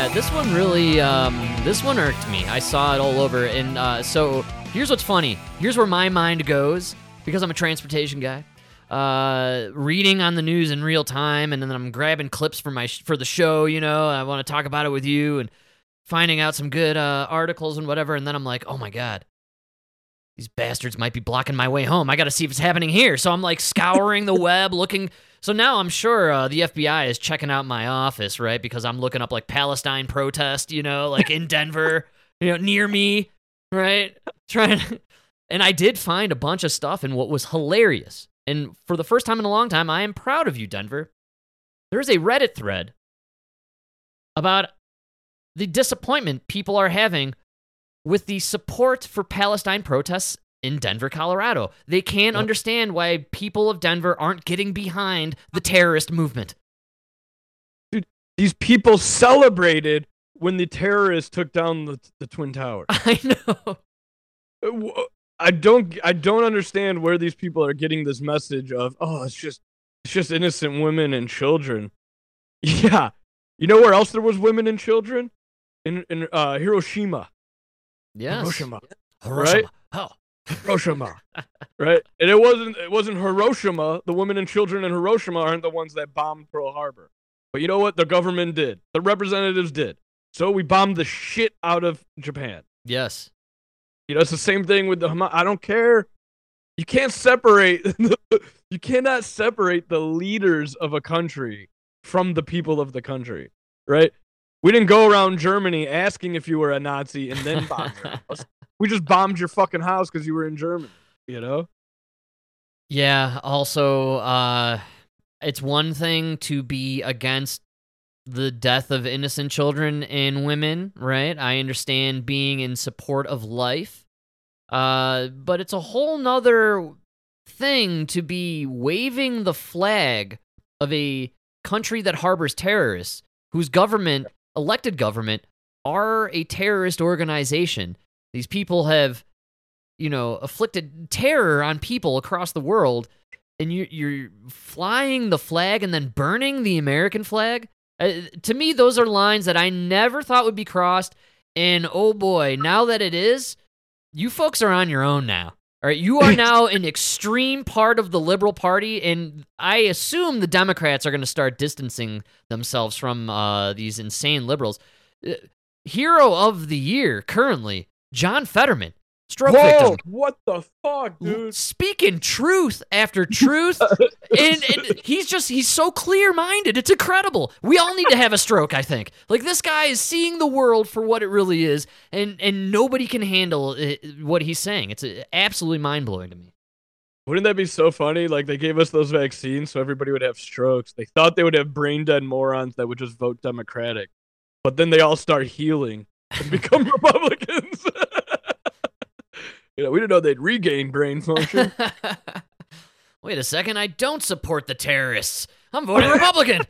this one really, this one irked me. I saw it all over, and so here's what's funny. Here's where my mind goes, because I'm a transportation guy. Reading on the news in real time, and then I'm grabbing clips for the show, I want to talk about it with you, and finding out some good articles and whatever, and then I'm like, oh my God, these bastards might be blocking my way home. I got to see if it's happening here. So I'm like scouring the web, looking. So now I'm sure the FBI is checking out my office, right? Because I'm looking up like Palestine protest, like in Denver, near me, right? And I did find a bunch of stuff, and what was hilarious, and for the first time in a long time, I am proud of you, Denver. There's a Reddit thread about the disappointment people are having with the support for Palestine protests in Denver, Colorado. They can't understand why people of Denver aren't getting behind the terrorist movement. Dude, these people celebrated when the terrorists took down the Twin Towers. I know. I don't understand where these people are getting this message of, it's just innocent women and children. Yeah. You know where else there was women and children? In Hiroshima. Yes. Hiroshima. Right? Oh. Hiroshima. Right? And it wasn't Hiroshima. The women and children in Hiroshima aren't the ones that bombed Pearl Harbor. But you know what? The government did. The representatives did. So we bombed the shit out of Japan. Yes. It's the same thing with the Hamas. I don't care. You can't separate. You cannot separate the leaders of a country from the people of the country, right? We didn't go around Germany asking if you were a Nazi and then bomb your house. We just bombed your fucking house because you were in Germany, Yeah, also, it's one thing to be against the death of innocent children and women, right? I understand being in support of life, but it's a whole nother thing to be waving the flag of a country that harbors terrorists, whose government, elected government, are a terrorist organization. These people have, afflicted terror on people across the world, and you're flying the flag and then burning the American flag? To me, those are lines that I never thought would be crossed, and oh boy, now that it is, you folks are on your own now. All right, you are now an extreme part of the liberal party, and I assume the Democrats are going to start distancing themselves from these insane liberals. Hero of the year currently, John Fetterman, stroke victim. What the fuck, dude? Speaking truth after truth, and he's so clear-minded. It's incredible. We all need to have a stroke, I think. Like, this guy is seeing the world for what it really is, and nobody can handle what he's saying. It's absolutely mind-blowing to me. Wouldn't that be so funny? Like, they gave us those vaccines so everybody would have strokes. They thought they would have brain-dead morons that would just vote Democratic. But then they all start healing and become Republicans. We didn't know they'd regain brain function. Wait a second, I don't support the terrorists. I'm voting Republican.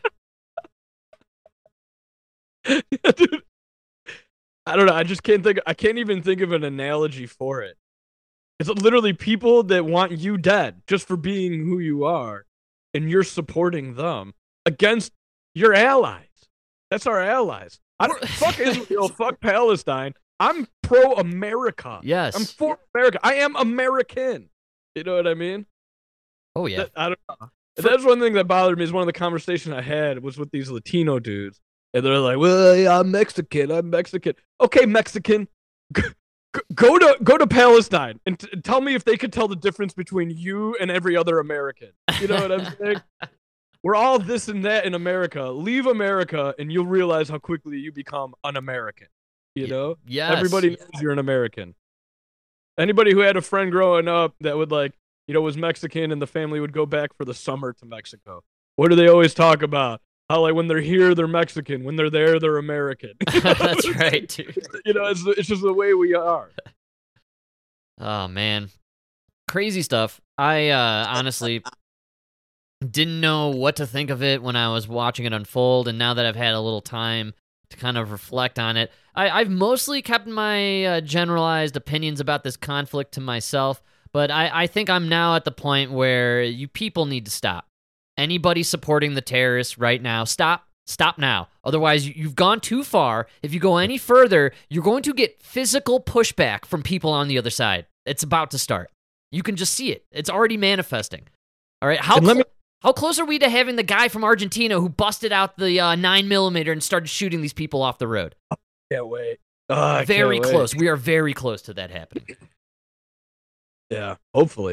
Dude, I don't know. I can't even think of an analogy for it. It's literally people that want you dead just for being who you are, and you're supporting them against your allies. That's our allies. Fuck Israel, fuck Palestine. I'm pro-America. Yes. I'm for America. I am American. You know what I mean? Oh, yeah. I don't know. That's one thing that bothered me is one of the conversations I had was with these Latino dudes. And they're like, well, yeah, I'm Mexican. Okay, Mexican. Go to Palestine and tell me if they could tell the difference between you and every other American. You know what I'm saying? We're all this and that in America. Leave America and you'll realize how quickly you become an American. Yes. Everybody knows you're an American. Anybody who had a friend growing up that would was Mexican and the family would go back for the summer to Mexico. What do they always talk about? How when they're here, they're Mexican. When they're there, they're American. That's right, dude. It's just the way we are. Oh, man. Crazy stuff. I honestly didn't know what to think of it when I was watching it unfold, and now that I've had a little time to kind of reflect on it, I've mostly kept my generalized opinions about this conflict to myself, but I think I'm now at the point where you people need to stop. Anybody supporting the terrorists right now, stop. Stop now. Otherwise, you've gone too far. If you go any further, you're going to get physical pushback from people on the other side. It's about to start. You can just see it. It's already manifesting. All right. How close are we to having the guy from Argentina who busted out the 9mm and started shooting these people off the road? Can't wait. Very close. We are very close to that happening. Yeah, hopefully.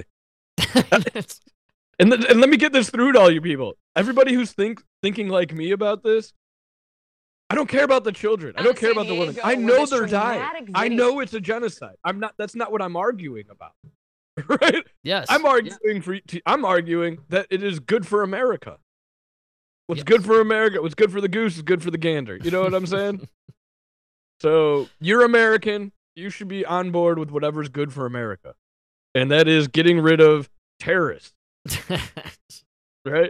And let me get this through to all you people. Everybody who's thinking like me about this, I don't care about the children. I don't care about the women. I know they're dying. I know it's a genocide. That's not what I'm arguing about. Right? Yes. I'm arguing that it is good for America. What's good for America, what's good for the goose is good for the gander. You know what I'm saying? So, you're American. You should be on board with whatever's good for America. And that is getting rid of terrorists. Right?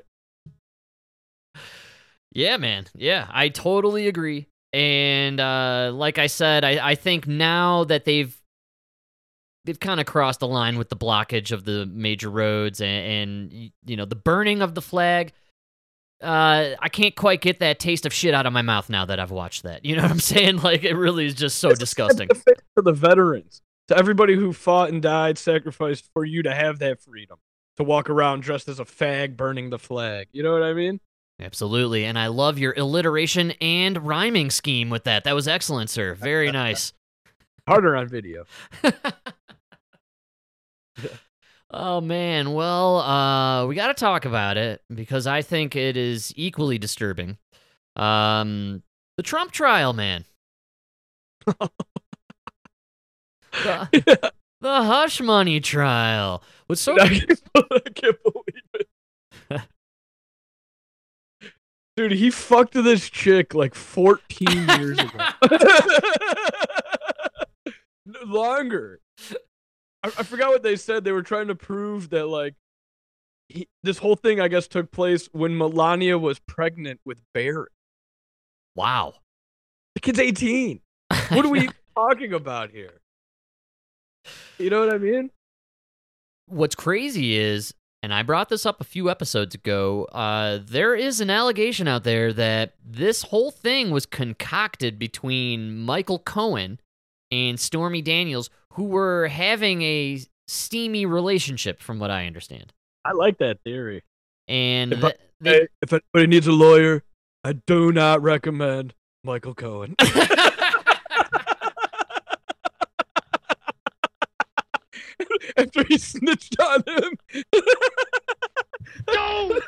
Yeah, man. Yeah, I totally agree. And like I said, I think now that they've kind of crossed the line with the blockage of the major roads and the burning of the flag, I can't quite get that taste of shit out of my mouth now that I've watched that. You know what I'm saying? Like, it really is just so disgusting. For the veterans, to everybody who fought and died, sacrificed for you to have that freedom. To walk around dressed as a fag burning the flag. You know what I mean? Absolutely. And I love your alliteration and rhyming scheme with that. That was excellent, sir. Very nice. Harder on video. Oh, man. Well, we got to talk about it because I think it is equally disturbing. The Trump trial, man. The hush money trial. What's so I can't believe it. Dude, he fucked this chick like 14 years ago. Longer. I forgot what they said. They were trying to prove that, like, this whole thing, I guess, took place when Melania was pregnant with Barrett. Wow. The kid's 18. What are we talking about here? You know what I mean? What's crazy is, and I brought this up a few episodes ago, there is an allegation out there that this whole thing was concocted between Michael Cohen and Stormy Daniels, who were having a steamy relationship, from what I understand. I like that theory. And if anybody needs a lawyer, I do not recommend Michael Cohen. After he snitched on him. No!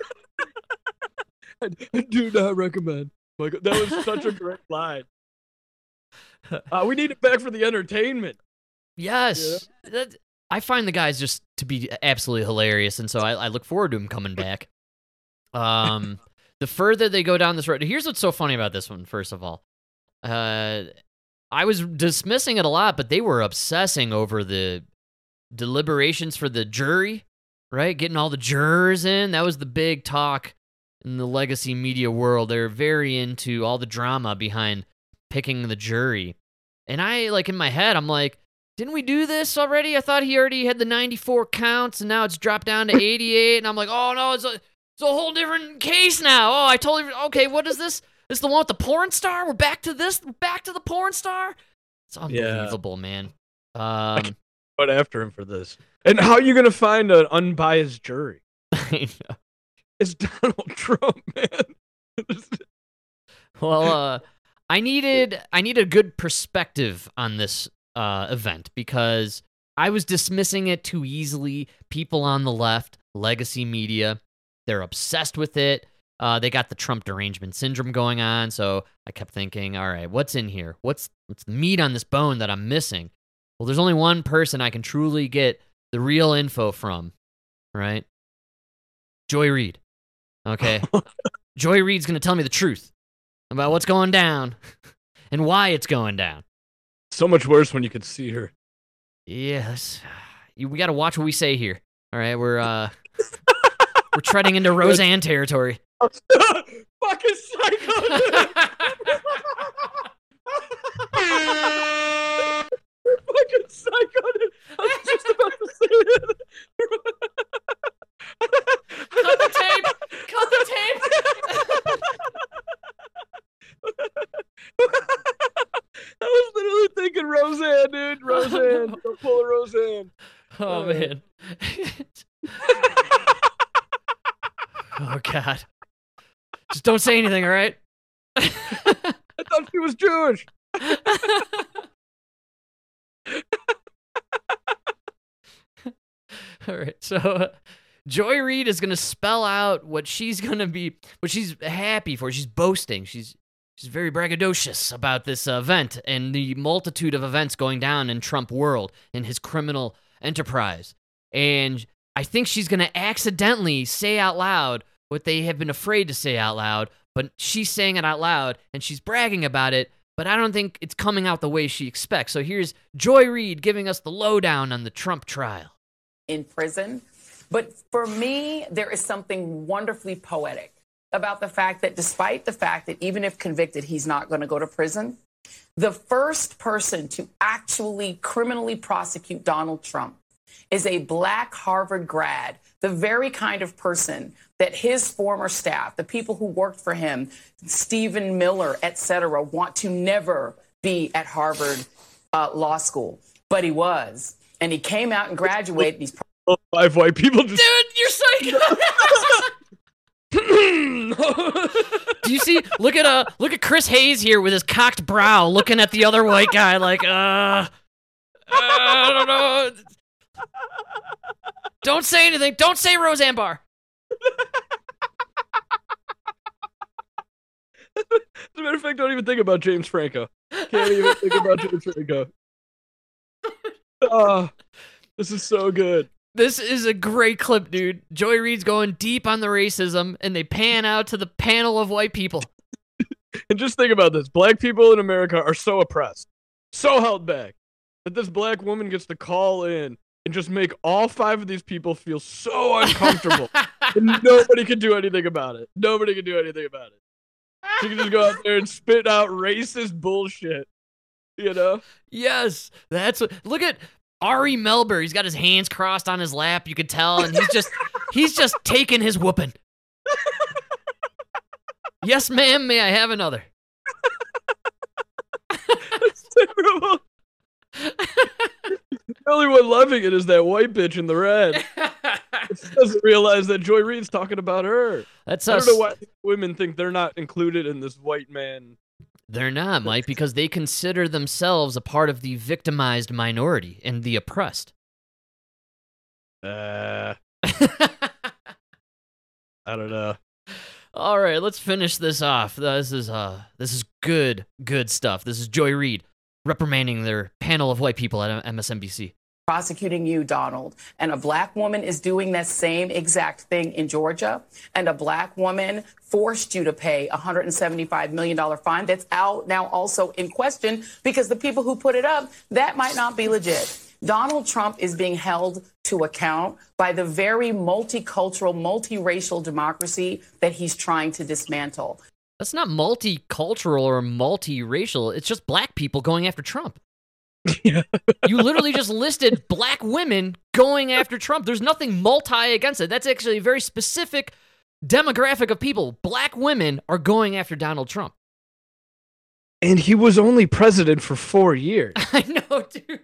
I do not recommend Michael. That was such a great line. We need it back for the entertainment. Yes. Yeah. I find the guys just to be absolutely hilarious, and so I look forward to him coming back. The further they go down this road, here's what's so funny about this one, first of all. I was dismissing it a lot, but they were obsessing over the deliberations for the jury, right? Getting all the jurors in. That was the big talk in the legacy media world. They're very into all the drama behind picking the jury. And I, like, in my head, I'm like, didn't we do this already? I thought he already had the 94 counts, and now it's dropped down to 88. And I'm like, oh, no, it's a whole different case now. Oh, I totally, okay, what is this? This is the one with the porn star? We're back to this? Back to the porn star? It's unbelievable, man. But after him for this. And how are you going to find an unbiased jury? I know. It's Donald Trump, man. Well, I needed a good perspective on this event because I was dismissing it too easily. People on the left, legacy media, they're obsessed with it. They got the Trump derangement syndrome going on, so I kept thinking, all right, what's in here? What's the meat on this bone that I'm missing? Well, there's only one person I can truly get the real info from, right? Joy Reid. Okay? Joy Reid's going to tell me the truth about what's going down and why it's going down. So much worse when you could see her. Yes. We got to watch what we say here. All right, we're treading into Roseanne territory. Fucking psycho. Fucking psycho. I was just about to say it. Cut the tape. Cut the tape. Oh man. Oh God. Just don't say anything, all right? I thought she was Jewish. All right, so Joy Reid is going to spell out what she's happy for. She's boasting. She's very braggadocious about this event and the multitude of events going down in Trump world in his criminal enterprise. And I think she's going to accidentally say out loud what they have been afraid to say out loud, but she's saying it out loud and she's bragging about it, but I don't think it's coming out the way she expects. So here's Joy Reid giving us the lowdown on the Trump trial. In prison. But for me, there is something wonderfully poetic about the fact that despite the fact that even if convicted, he's not going to go to prison, the first person to actually criminally prosecute Donald Trump is a Black Harvard grad, the very kind of person that his former staff, the people who worked for him, Stephen Miller, et cetera, want to never be at Harvard Law School. But he was. And he came out and graduated. He's 5 white people just... Dude, you're psycho. Do you see? Look at Chris Hayes here with his cocked brow, looking at the other white guy like, I don't know. Don't say anything. Don't say Roseanne Barr. As a matter of fact, don't even think about James Franco. Can't even think about James Franco. This is so good. This is a great clip, dude. Joy Reid's going deep on the racism, and they pan out to the panel of white people. And just think about this. Black people in America are so oppressed, so held back, that this black woman gets to call in and just make all 5 of these people feel so uncomfortable. And nobody can do anything about it. Nobody can do anything about it. She can just go out there and spit out racist bullshit. You know? Yes, that's what. Look at Ari Melber. He's got his hands crossed on his lap. You could tell, and he's just taking his whooping. Yes, ma'am. May I have another? That's terrible. The only one loving it is that white bitch in the red. She doesn't realize that Joy Reid's talking about her. That's I us. don't know why women think they're not included in this white man. They're not, Mike, because they consider themselves a part of the victimized minority and the oppressed. I don't know. All right, let's finish this off. This is good stuff. This is Joy Reid reprimanding their panel of white people at MSNBC. prosecuting you, Donald. And a black woman is doing that same exact thing in Georgia. And a black woman forced you to pay a $175 million fine that's out now also in question because the people who put it up, that might not be legit. Donald Trump is being held to account by the very multicultural, multiracial democracy that he's trying to dismantle. That's not multicultural or multiracial. It's just black people going after Trump. Yeah. You literally just listed black women going after Trump. There's nothing multi against it. That's actually a very specific demographic of people. Black women are going after Donald Trump. And he was only president for 4 years. I know, dude.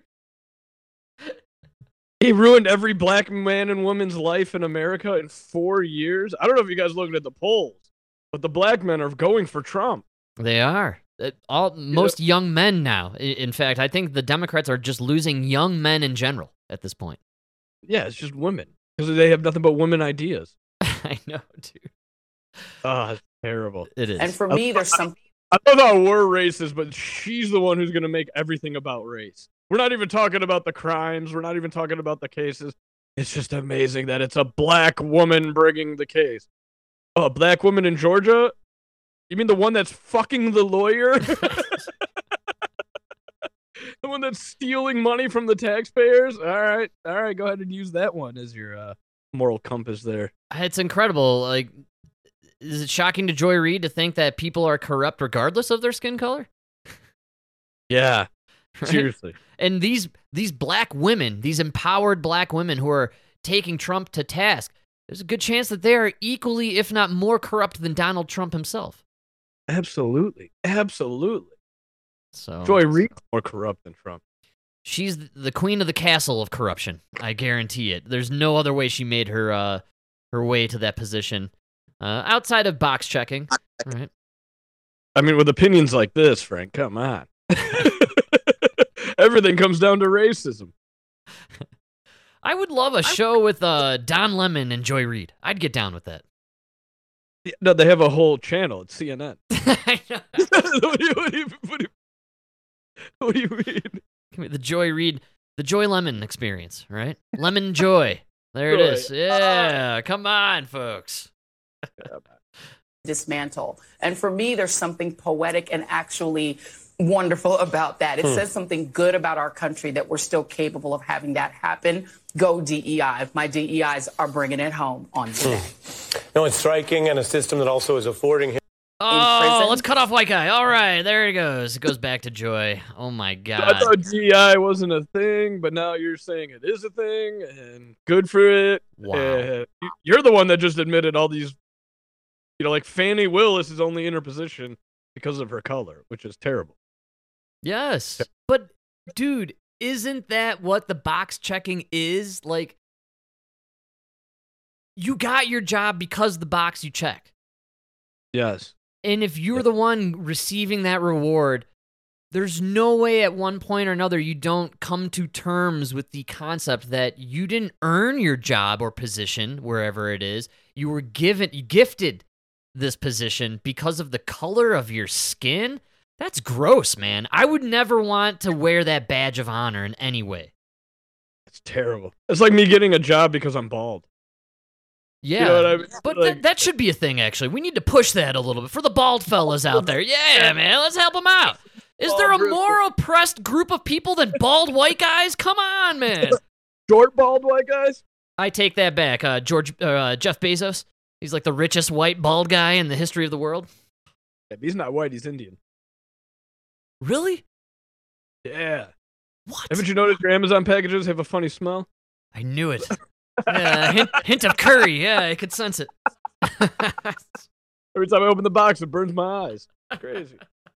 He ruined every black man and woman's life in America in 4 years. I don't know if you guys looked at the polls, but the black men are going for Trump. They are. Most young men now. In fact, I think the Democrats are just losing young men in general at this point. Yeah, it's just women. Because they have nothing but women ideas. I know, dude. Oh, it's terrible. It is. And for me, there's some... I thought we're racist, but she's the one who's going to make everything about race. We're not even talking about the crimes. We're not even talking about the cases. It's just amazing that it's a black woman bringing the case. Oh, a black woman in Georgia? You mean the one that's fucking the lawyer? The one that's stealing money from the taxpayers? All right, go ahead and use that one as your moral compass there. It's incredible. Like, is it shocking to Joy Reid to think that people are corrupt regardless of their skin color? Yeah, Right? seriously. And these black women, these empowered black women who are taking Trump to task, there's a good chance that they are equally, if not more corrupt than Donald Trump himself. Absolutely. So Joy Reid's more corrupt than Trump. She's the queen of the castle of corruption. I guarantee it. There's no other way she made her way to that position outside of box checking. Right. I mean, with opinions like this, Frank, come on. Everything comes down to racism. I would love a show with Don Lemon and Joy Reid. I'd get down with that. Yeah, no, they have a whole channel. It's CNN. I know. What do you mean? Give me the Joy Reid, the Joy Lemon experience, right? Lemon Joy. There it Joy. is. Yeah, come on, folks. Dismantle. And for me, there's something poetic and actually wonderful about that. It says something good about our country that we're still capable of having that happen. Go DEI. My DEIs are bringing it home on today. No, it's striking, and a system that also is affording him. Oh, prison. let's cut off white guy. All right, there it goes. It goes back to Joy. Oh my I God. thought DEI wasn't a thing, but now you're saying it is a thing, and good for it. Wow. You're the one that just admitted all these, like Fannie Willis is only in her position because of her color, which is terrible. Yes, but dude, isn't that what the box checking is? Like, you got your job because the box you check. Yes. And if you're the one receiving that reward, there's no way at one point or another you don't come to terms with the concept that you didn't earn your job or position wherever it is. You were gifted this position because of the color of your skin. That's gross, man. I would never want to wear that badge of honor in any way. It's terrible. It's like me getting a job because I'm bald. Yeah, You know what I mean? but Like- that should be a thing, actually. We need to push that a little bit for the bald fellas out there. Yeah, man, let's help them out. Is there a more oppressed group of people than bald white guys? Come on, man. Short bald white guys? I take that back. Jeff Bezos. He's like the richest white bald guy in the history of the world. Yeah, he's not white, he's Indian. Really? Yeah. What? Haven't you noticed your Amazon packages have a funny smell? I knew it. Yeah, hint of curry. Yeah, I could sense it. Every time I open the box, it burns my eyes. It's crazy.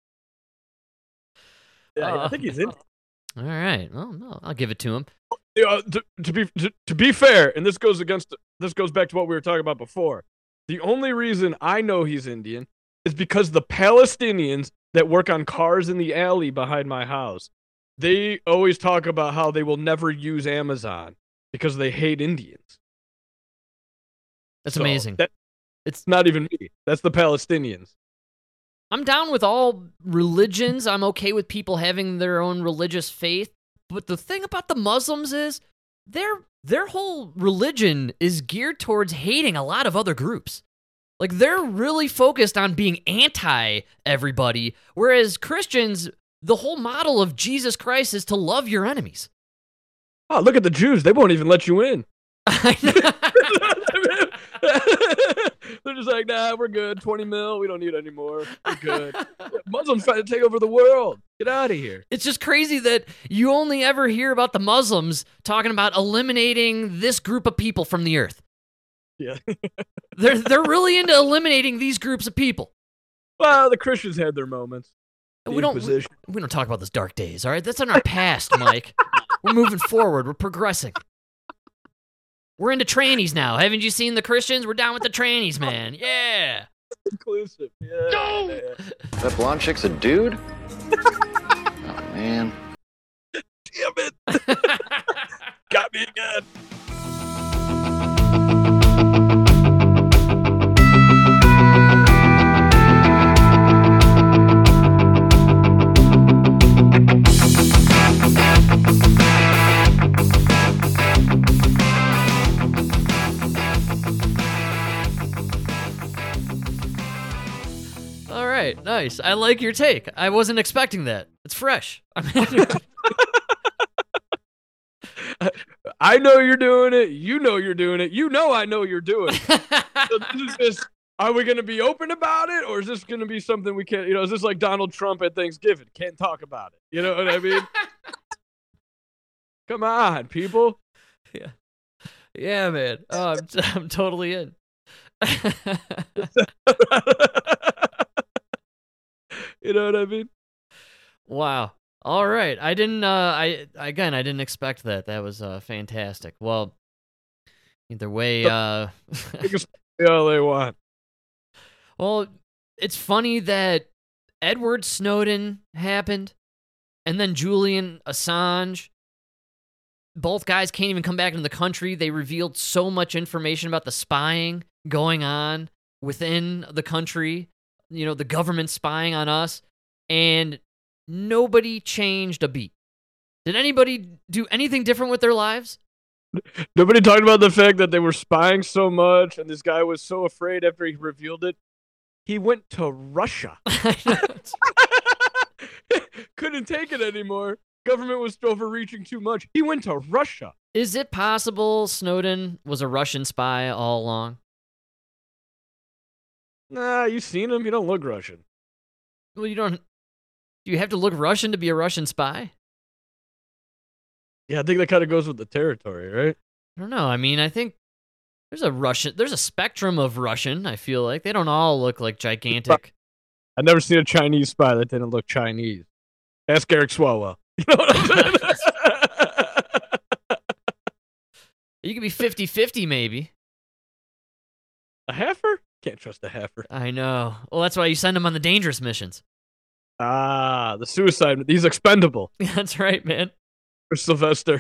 Yeah, I think he's Indian. All right. Well, no, I'll give it to him. To be fair, and this goes back to what we were talking about before. The only reason I know he's Indian is because the Palestinians that work on cars in the alley behind my house, they always talk about how they will never use Amazon because they hate Indians. That's So amazing. It's not even me. That's the Palestinians. I'm down with all religions. I'm okay with people having their own religious faith. But the thing about the Muslims is their whole religion is geared towards hating a lot of other groups. Like, they're really focused on being anti everybody, whereas Christians, the whole model of Jesus Christ is to love your enemies. Oh, look at the Jews. They won't even let you in. They're just like, nah, we're good. 20 mil. We don't need any more. We're good. Muslims trying to take over the world. Get out of here. It's just crazy that you only ever hear about the Muslims talking about eliminating this group of people from the earth. Yeah. They're really into eliminating these groups of people. Well, the Christians had their moments. We don't talk about those dark days, all right? That's in our past, Mike. We're moving forward. We're progressing. We're into trannies now. Haven't you seen the Christians? We're down with the trannies, man. Yeah. Inclusive. Yeah. No! That blonde chick's a dude? Oh, man. Damn it. Got me again. All right, nice. I like your take. I wasn't expecting that. It's fresh. I know you're doing it. You know you're doing it. You know I know you're doing it. So this is just, are we going to be open about it, or is this going to be something we can't, is this like Donald Trump at Thanksgiving? Can't talk about it. You know what I mean? Come on, people. Yeah, man. Oh, I'm totally in. You know what I mean? Wow. All right. I didn't I didn't expect that. That was fantastic. Well, either way, They can say all they want. well, it's funny that Edward Snowden happened and then Julian Assange. Both guys can't even come back into the country. They revealed so much information about the spying going on within the country, the government spying on us, and nobody changed a beat. Did anybody do anything different with their lives? Nobody talked about the fact that they were spying so much, and this guy was so afraid after he revealed it. He went to Russia. Couldn't take it anymore. Government was overreaching too much. He went to Russia. Is it possible Snowden was a Russian spy all along? Nah, you seen him? He don't look Russian. Well, do you have to look Russian to be a Russian spy? Yeah, I think that kind of goes with the territory, right? I don't know. I mean, I think there's a spectrum of Russian, I feel like. They don't all look like gigantic. I've never seen a Chinese spy that didn't look Chinese. Ask Eric Swalwell. You know what I'm saying? You could be 50-50 maybe. A heifer? Can't trust a heifer. I know. Well, that's why you send them on the dangerous missions. Ah, the suicide. He's expendable. That's right, man. For Sylvester.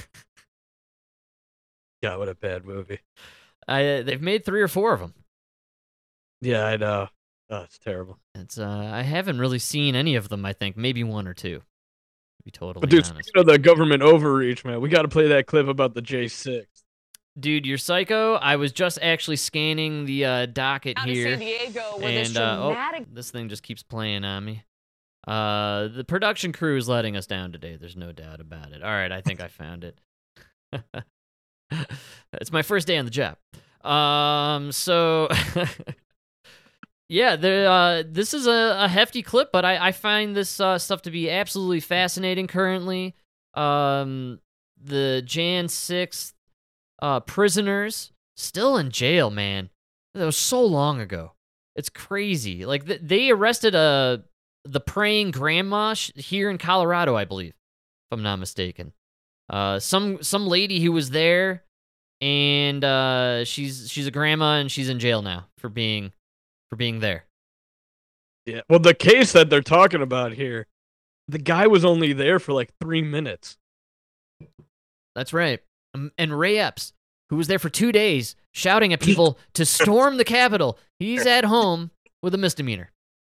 God, what a bad movie. They've made 3 or 4 of them. Yeah, I know. Oh, it's terrible. It's I haven't really seen any of them, I think. Maybe 1 or 2. To be totally But dude, honest. speaking of the government overreach, man, we got to play that clip about the J6. Dude, you're psycho. I was just actually scanning the docket Out here. of San Diego, where And this dramatic this thing just keeps playing on me. The production crew is letting us down today. There's no doubt about it. All right, I think I found it. It's my first day on the job. So yeah, this is a hefty clip, but I find this stuff to be absolutely fascinating currently. The Jan 6th prisoners still in jail, man. That was so long ago. It's crazy. Like they arrested the praying grandma here in Colorado, I believe, if I'm not mistaken. Some lady who was there, and she's a grandma, and she's in jail now for being there. Yeah. Well, the case that they're talking about here, the guy was only there for like 3 minutes. That's right. And Ray Epps, who was there for 2 days, shouting at people to storm the Capitol. He's at home with a misdemeanor.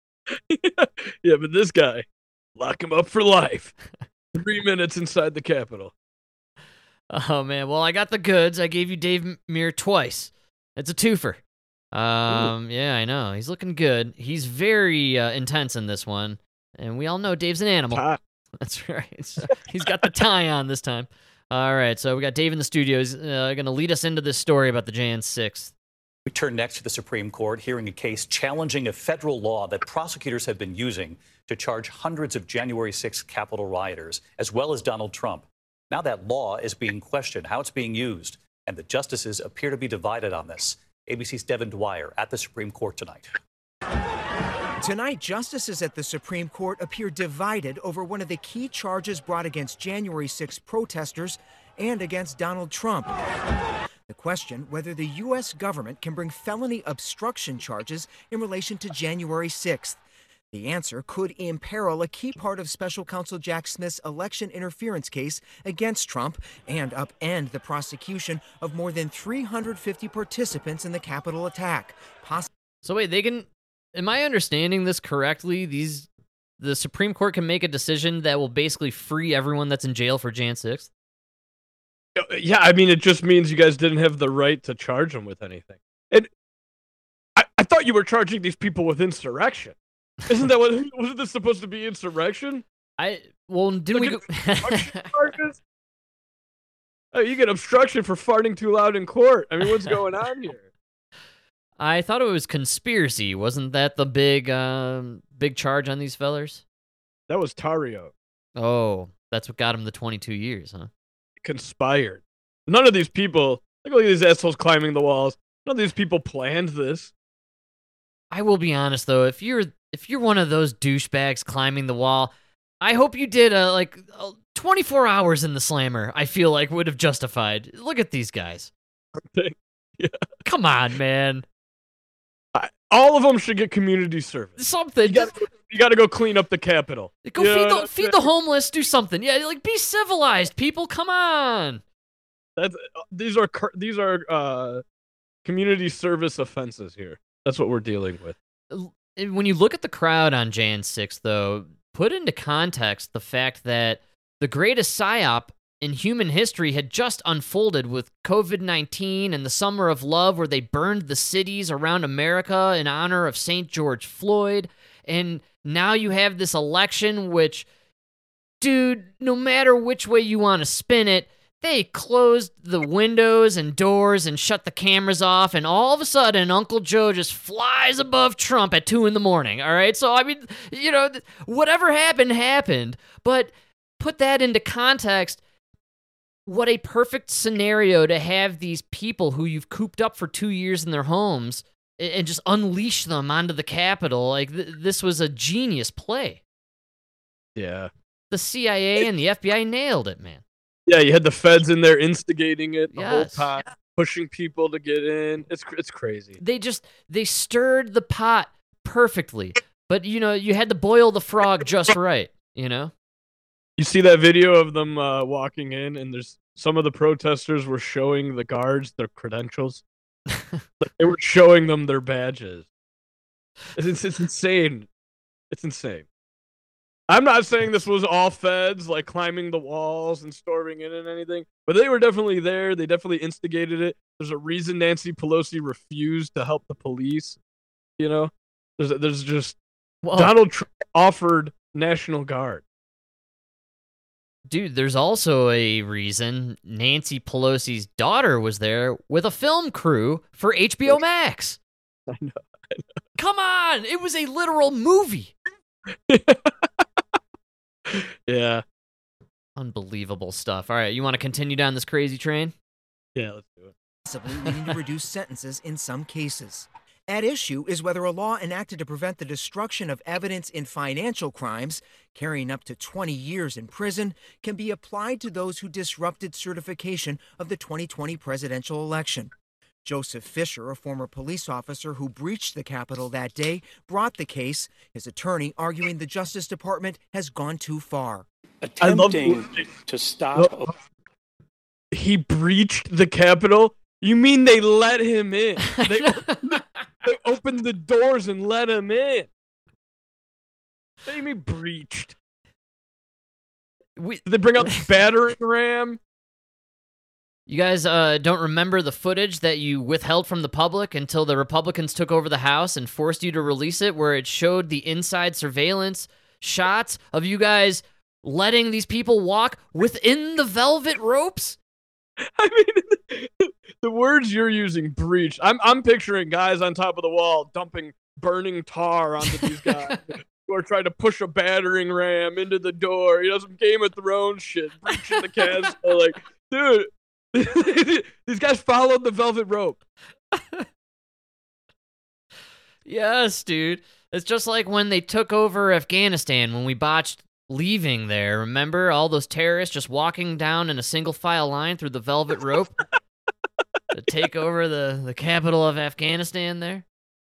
Yeah, but this guy, lock him up for life. 3 minutes inside the Capitol. Oh, man. Well, I got the goods. I gave you Dave Muir twice. It's a twofer. Yeah, I know. He's looking good. He's very intense in this one. And we all know Dave's an animal. That's right. So he's got the tie on this time. All right, so we got Dave in the studio. He's going to lead us into this story about the Jan 6th. We turn next to the Supreme Court, hearing a case challenging a federal law that prosecutors have been using to charge hundreds of January 6th Capitol rioters, as well as Donald Trump. Now that law is being questioned, how it's being used, and the justices appear to be divided on this. ABC's Devin Dwyer at the Supreme Court tonight. Tonight, justices at the Supreme Court appear divided over one of the key charges brought against January 6 protesters and against Donald Trump. The question whether the U.S. government can bring felony obstruction charges in relation to January 6th. The answer could imperil a key part of Special Counsel Jack Smith's election interference case against Trump and upend the prosecution of more than 350 participants in the Capitol attack. So wait, am I understanding this correctly? The Supreme Court can make a decision that will basically free everyone that's in jail for Jan 6th? Yeah, I mean, it just means you guys didn't have the right to charge them with anything. And I thought you were charging these people with insurrection. Wasn't this supposed to be insurrection? Didn't we go... charges? Oh, you get obstruction for farting too loud in court. I mean, what's going on here? I thought it was conspiracy. Wasn't that the big charge on these fellers? That was Tario. Oh, that's what got him the 22 years, huh? Conspired. None of these people, look at these assholes climbing the walls. None of these people planned this. I will be honest though, if you're one of those douchebags climbing the wall, I hope you did 24 hours in the slammer. I feel like would have justified. Look at these guys. Yeah. Come on, man. All of them should get community service. Something. You got to go clean up the Capitol. Go feed the homeless. Do something. Yeah, like be civilized, people. Come on. These are community service offenses here. That's what we're dealing with. When you look at the crowd on Jan 6th, though, put into context the fact that the greatest psyop in human history had just unfolded with COVID-19 and the Summer of Love, where they burned the cities around America in honor of St. George Floyd. And now you have this election, which, dude, no matter which way you want to spin it, they closed the windows and doors and shut the cameras off, and all of a sudden, Uncle Joe just flies above Trump at 2 a.m, all right? So, I mean, whatever happened, but put that into context. What a perfect scenario to have these people who you've cooped up for 2 years in their homes and just unleash them onto the Capitol. Like, this was a genius play. Yeah. The CIA and the FBI nailed it, man. Yeah, you had the feds in there instigating it the whole Yes. time, pushing people to get in. It's crazy. They stirred the pot perfectly. But, you had to boil the frog just right, You see that video of them walking in, and there's some of the protesters were showing the guards their credentials. They were showing them their badges. It's insane. It's insane. I'm not saying this was all feds, like climbing the walls and storming in and anything, but they were definitely there. They definitely instigated it. There's a reason Nancy Pelosi refused to help the police. There's just Donald Trump offered National Guard. Dude, there's also a reason Nancy Pelosi's daughter was there with a film crew for HBO Max. I know. Come on, it was a literal movie. Yeah. Unbelievable stuff. All right, you want to continue down this crazy train? Yeah, let's do it. Possibly leading to reduced sentences in some cases. At issue is whether a law enacted to prevent the destruction of evidence in financial crimes, carrying up to 20 years in prison, can be applied to those who disrupted certification of the 2020 presidential election. Joseph Fisher, a former police officer who breached the Capitol that day, brought the case, his attorney arguing the Justice Department has gone too far. Attempting to stop. He breached the Capitol? You mean they let him in? They opened the doors and let him in. What do you mean breached? Did they bring out the battering ram? You guys don't remember the footage that you withheld from the public until the Republicans took over the House and forced you to release it, where it showed the inside surveillance shots of you guys letting these people walk within the velvet ropes? I mean, the words you're using, breached. I'm picturing guys on top of the wall dumping burning tar onto these guys who are trying to push a battering ram into the door. Some Game of Thrones shit, breaching the castle. Like, dude. These guys followed the velvet rope. Yes, dude. It's just like when they took over Afghanistan, when we botched leaving there. Remember all those terrorists just walking down in a single file line through the velvet rope to take over the capital of Afghanistan there?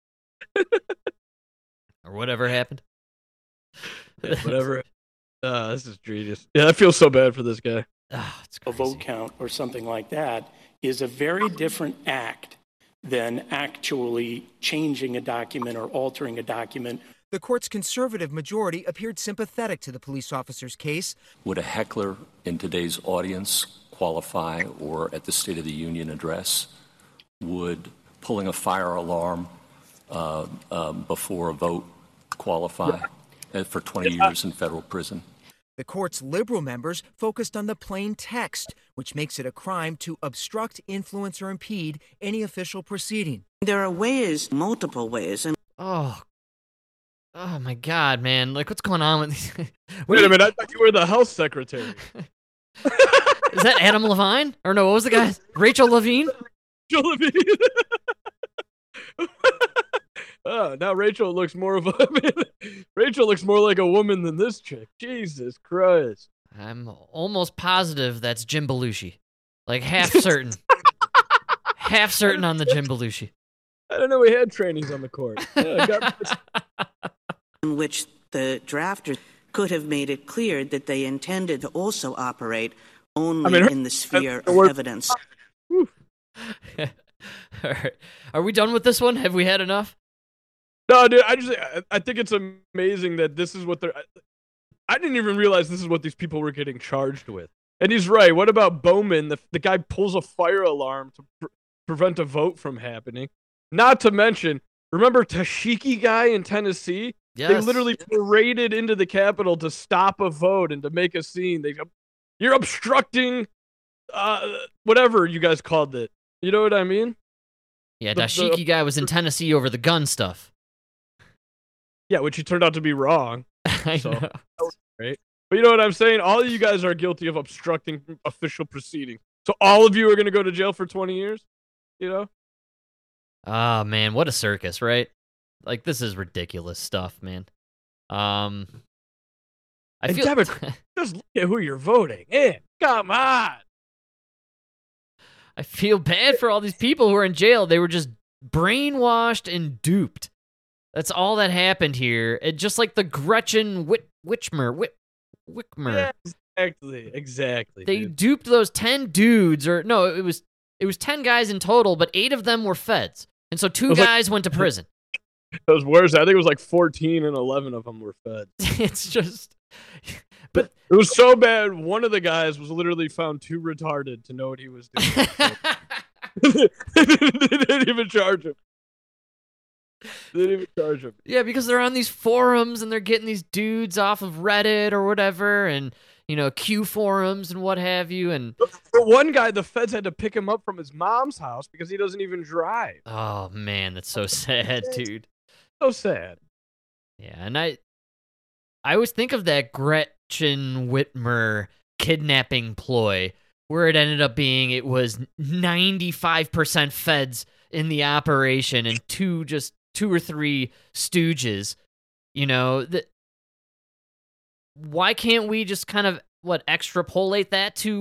Or whatever happened. Yeah, whatever. This is genius. Yeah, I feel so bad for this guy. It's A crazy. vote count or something like that is a very different act than actually changing a document or altering a document. The court's conservative majority appeared sympathetic to the police officer's case. Would a heckler in today's audience qualify, or at the State of the Union address? Would pulling a fire alarm before a vote qualify for 20 years in federal prison? The court's liberal members focused on the plain text, which makes it a crime to obstruct, influence, or impede any official proceeding. There are ways, multiple ways. And Oh my God, man! Like, what's going on with these? Wait a minute, I thought you were the health secretary. Is that Adam Levine? Or no, what was the guy? Rachel Levine? Joe Levine. Oh, now Rachel looks more of a Rachel looks more like a woman than this chick. Jesus Christ. I'm almost positive that's Jim Belushi. Like half certain. Half certain on the Jim Belushi. I don't know we had trainees on the court. In which the drafters could have made it clear that they intended to also operate only in the sphere of evidence. All right. Are we done with this one? Have we had enough? No, dude, I think it's amazing that this is what they're... I didn't even realize this is what these people were getting charged with. And he's right. What about Bowman? The guy pulls a fire alarm to prevent a vote from happening. Not to mention, remember Tashiki guy in Tennessee? Yes. They literally paraded into the Capitol to stop a vote and to make a scene. You're obstructing whatever you guys called it. You know what I mean? Yeah, Dashiki guy was in Tennessee over the gun stuff. Yeah, which he turned out to be wrong. I know. Right? But you know what I'm saying? All of you guys are guilty of obstructing official proceedings. So all of you are going to go to jail for 20 years? You know? Ah, man, what a circus, right? Like, this is ridiculous stuff, man. I feel... Democrats, just look at who you're voting in. Come on. I feel bad for all these people who are in jail. They were just brainwashed and duped. That's all that happened here. It just like the Gretchen Whitmer. Yeah, exactly. They dude. duped those 10 dudes, or no, it was 10 guys in total, but 8 of them were feds, and so 2 guys went to prison. It was worse. I think it was like 14 and 11 of them were feds. It's just, but it was so bad. One of the guys was literally found too retarded to know what he was doing. They didn't even charge him. Yeah, because they're on these forums and they're getting these dudes off of Reddit or whatever, and Q forums and what have you. And for one guy, the feds had to pick him up from his mom's house because he doesn't even drive. Oh man, that's so sad, dude. So sad. Yeah, and I always think of that Gretchen Whitmer kidnapping ploy, where it ended up being it was 95% feds in the operation and 2 or 3 stooges. Why can't we just kind of extrapolate that to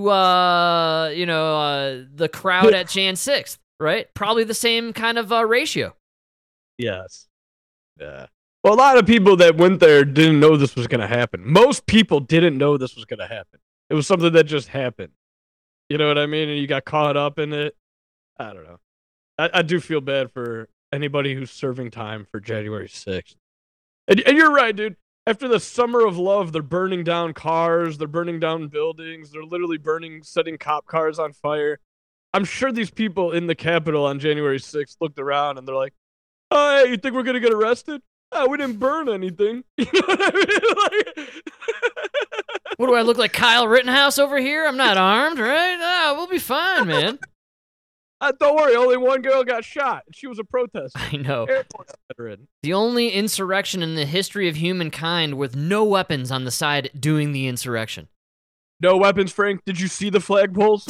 the crowd at Jan 6th, right? Probably the same kind of ratio. Yes. Yeah. Well, a lot of people that went there didn't know this was going to happen. Most people didn't know this was going to happen. It was something that just happened. You know what I mean? And you got caught up in it. I don't know. I do feel bad for anybody who's serving time for January 6th. And you're right, dude. After the summer of love, they're burning down cars, they're burning down buildings, they're literally setting cop cars on fire. I'm sure these people in the Capitol on January 6th looked around and they're like, "Oh, hey, you think we're going to get arrested? Oh, we didn't burn anything." You know what I mean? What do I look like, Kyle Rittenhouse over here? I'm not armed, right? Oh, we'll be fine, man. Don't worry, only one girl got shot. She was a protester. I know. Airport veteran. The only insurrection in the history of humankind with no weapons on the side doing the insurrection. No weapons, Frank? Did you see the flagpoles?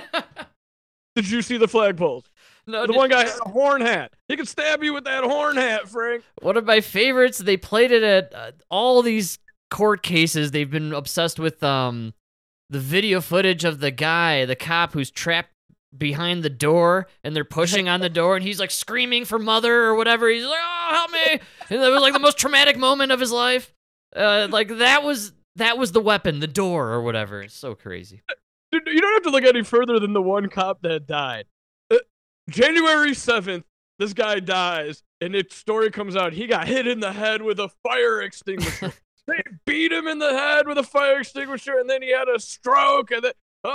Did you see the flagpoles? No. One guy had a horn hat. He could stab you with that horn hat, Frank. One of my favorites, they played it at all these court cases. They've been obsessed with the video footage of the cop who's trapped behind the door, and they're pushing on the door, and he's like screaming for mother or whatever. He's like, "Oh, help me!" And that was like the most traumatic moment of his life. Like that was the weapon, the door or whatever. It's so crazy. Dude, you don't have to look any further than the one cop that died. January 7th, this guy dies, and its story comes out. He got hit in the head with a fire extinguisher. They beat him in the head with a fire extinguisher, and then he had a stroke, and then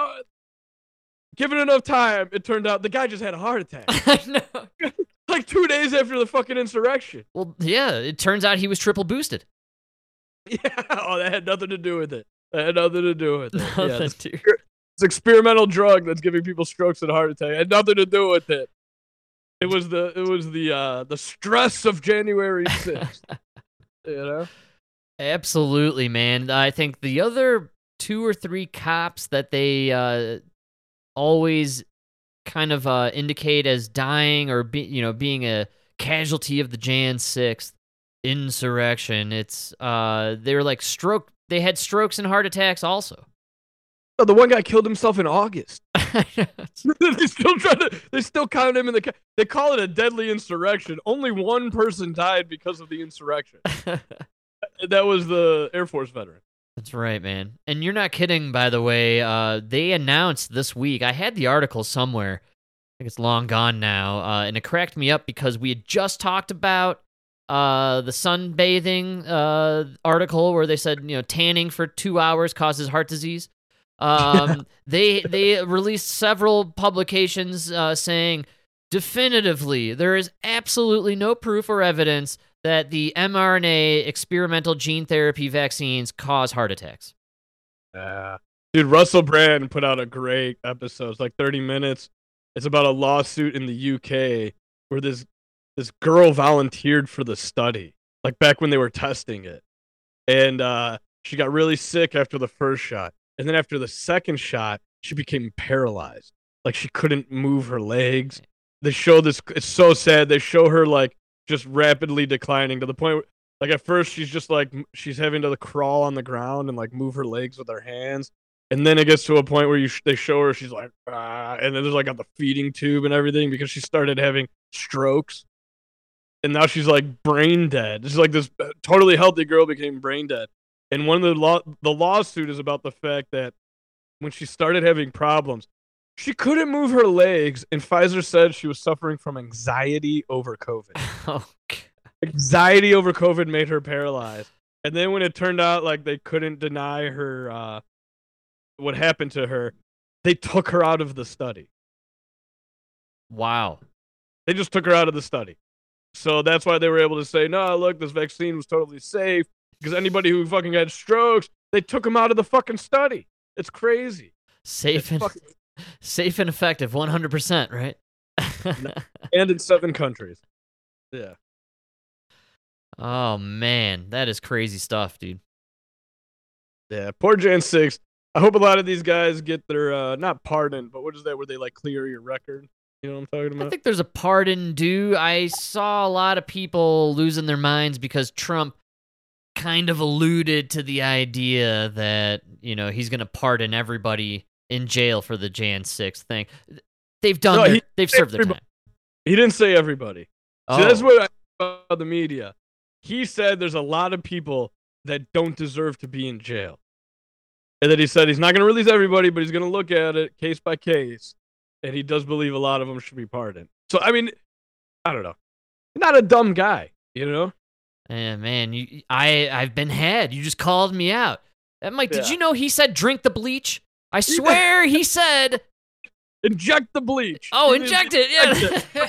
given enough time, it turned out the guy just had a heart attack. I know. Like 2 days after the fucking insurrection. Well, yeah, it turns out he was triple boosted. Yeah, that had nothing to do with it. Nothing It's experimental drug that's giving people strokes and heart attack. It had nothing to do with it. It was the stress of January 6th. You know? Absolutely, man. I think the other 2 or 3 cops that they always kind of indicate as dying or being a casualty of the Jan 6th insurrection. It's they were like they had strokes and heart attacks also. Oh, the one guy killed himself in August. They still count him in the. They call it a deadly insurrection. Only one person died because of the insurrection. That was the Air Force veteran. That's right, man. And you're not kidding, by the way. They announced this week. I had the article somewhere. I think it's long gone now. And it cracked me up because we had just talked about the sunbathing article where they said, tanning for 2 hours causes heart disease. They released several publications saying definitively there is absolutely no proof or evidence that the mRNA experimental gene therapy vaccines cause heart attacks. Dude, Russell Brand put out a great episode. It's like 30 minutes. It's about a lawsuit in the UK where this girl volunteered for the study, like back when they were testing it. And she got really sick after the first shot. And then after the second shot, she became paralyzed. Like she couldn't move her legs. They show this. It's so sad. They show her like just rapidly declining to the point where, like at first she's just like, she's having to crawl on the ground and like move her legs with her hands. And then it gets to a point where they show her, she's like, and then there's like on the feeding tube and everything because she started having strokes. And now she's like brain dead. It's like this totally healthy girl became brain dead. And one of the lawsuit is about the fact that when she started having problems, she couldn't move her legs, and Pfizer said she was suffering from anxiety over COVID. Oh, God. Anxiety over COVID made her paralyzed. And then when it turned out like they couldn't deny her what happened to her, they took her out of the study. Wow. They just took her out of the study. So that's why they were able to say, no, look, this vaccine was totally safe. Because anybody who fucking had strokes, they took them out of the fucking study. It's crazy. Safe and effective, 100%, right? And in 7 countries. Yeah. Oh, man. That is crazy stuff, dude. Yeah, poor Jan 6. I hope a lot of these guys get their, not pardon, but what is that where they like clear your record? You know what I'm talking about? I think there's a pardon due. I saw a lot of people losing their minds because Trump kind of alluded to the idea that, he's going to pardon everybody in jail for the Jan 6th thing. They've done they've served their time. He didn't say everybody. Oh. So that's what I know about the media. He said there's a lot of people that don't deserve to be in jail. And then he said he's not going to release everybody, but he's going to look at it case by case. And he does believe a lot of them should be pardoned. So, I mean, I don't know. He's not a dumb guy, Yeah, man, I've been had. You just called me out. Mike, did you know he said drink the bleach? I swear he said inject the bleach. Oh, inject it. Yeah.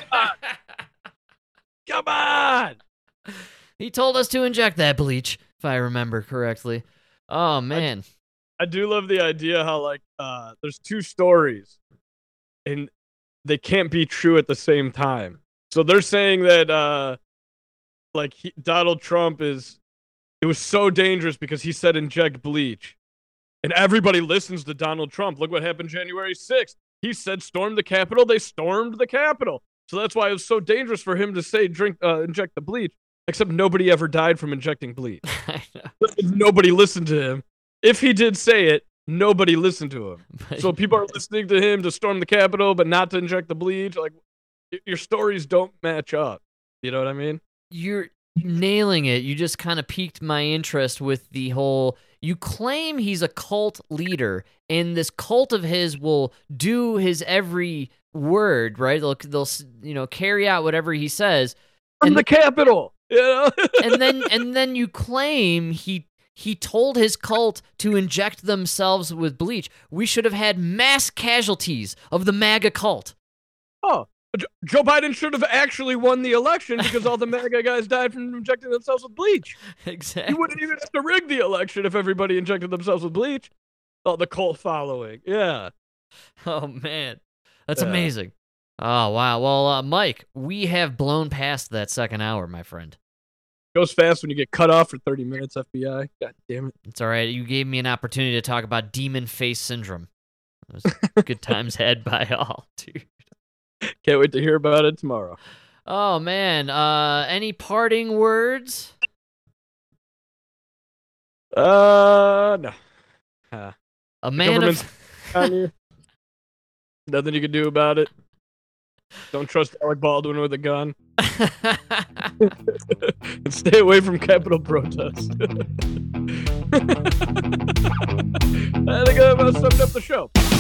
Come on. He told us to inject that bleach, if I remember correctly. Oh, man. I do love the idea how, like, there's 2 stories, and they can't be true at the same time. So they're saying that, Donald Trump it was so dangerous because he said inject bleach. And everybody listens to Donald Trump. Look what happened January 6th. He said storm the Capitol. They stormed the Capitol. So that's why it was so dangerous for him to say inject the bleach. Except nobody ever died from injecting bleach. Nobody listened to him. If he did say it, nobody listened to him. So people are listening to him to storm the Capitol, but not to inject the bleach. Like, your stories don't match up. You know what I mean? You're nailing it. You just kind of piqued my interest with the whole, you claim he's a cult leader, and this cult of his will do his every word, right? They'll carry out whatever he says. From the Capitol. and then you claim he told his cult to inject themselves with bleach. We should have had mass casualties of the MAGA cult. Oh, Joe Biden should have actually won the election because all the MAGA guys died from injecting themselves with bleach. Exactly. He wouldn't even have to rig the election if everybody injected themselves with bleach. Oh, the cult following. Yeah. Oh, man. That's amazing. Oh, wow. Well, Mike, we have blown past that second hour, my friend. Goes fast when you get cut off for 30 minutes, FBI. God damn it. It's all right. You gave me an opportunity to talk about demon face syndrome. It was good times had by all, dude. Can't wait to hear about it tomorrow. Oh man, any parting words? No. A man of nothing you can do about it. Don't trust Alec Baldwin with a gun. And stay away from Capitol protests. I think I've summed up the show.